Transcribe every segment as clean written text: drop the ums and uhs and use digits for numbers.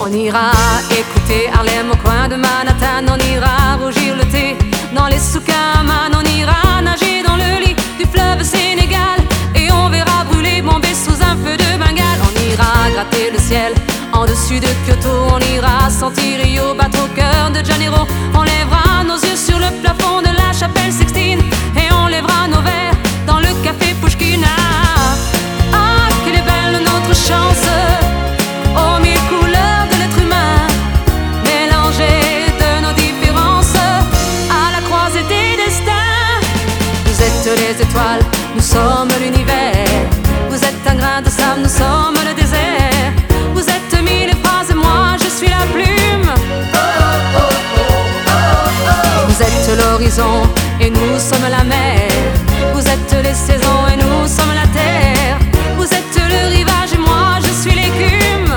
On ira écouter Harlem au coin de Manhattan. On ira rougir le thé dans les souks à Man. On ira nager dans le lit du fleuve Sénégal. Et on verra brûler Bombay sous un feu de Bengale. On ira gratter le ciel en dessus de Kyoto. On ira sentir Rio battre au cœur de Janeiro. On lèvera nos yeux sur le plafond de la chapelle Sixtine. Et on lèvera nos verres dans le café Pushkin. Ah, quelle est belle notre chance, aux mille couleurs de l'être humain, mélangées de nos différences, à la croisée des destins. Vous êtes les étoiles, nous sommes l'univers. Vous êtes un grain de sable, nous sommes le désert. Vous êtes mille phrases, moi je suis la plume. Vous êtes l'horizon et nous sommes la mer. Vous êtes les saisons et nous sommes la terre. Vous êtes le rivage et moi je suis l'écume.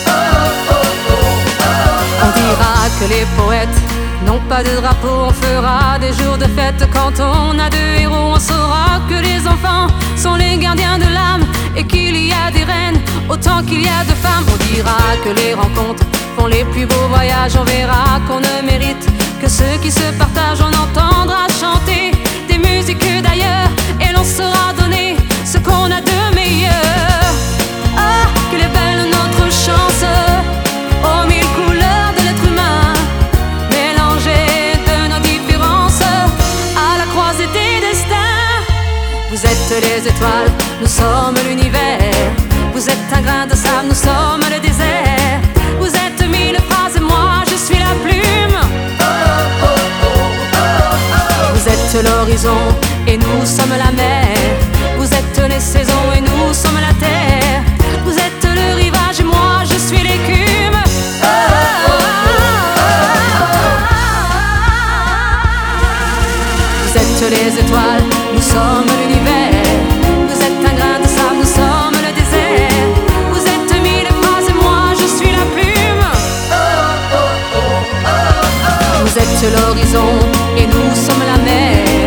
On dira que les poètes n'ont pas de drapeau. On fera des jours de fête quand on a deux héros. On saura que les enfants sont les gardiens de l'âme et qu'il y a des reines autant qu'il y a de femmes. On dira que les rencontres font les plus beaux voyages. On verra qu'on ne mérite que ceux qui se partagent. On entendra chanter des musiques d'ailleurs et l'on saura donner ce qu'on a de meilleur. Ah, quelle est belle notre chance, aux mille couleurs de l'être humain, mélangées de nos différences, à la croisée des destins. Vous êtes les étoiles, nous sommes l'univers. Vous êtes un grain de sable, nous sommes le désert. Vous êtes mille phrases, moi je suis la plume. Vous êtes l'horizon et nous sommes la mer. Vous êtes les saisons et nous sommes la terre. Vous êtes le rivage et moi je suis l'écume. Vous êtes les étoiles, nous sommes l'univers. Vous êtes un grain de sable, nous sommes le désert. Vous êtes mille phrases et moi je suis la plume. Vous êtes l'horizon et nous sommes la mer.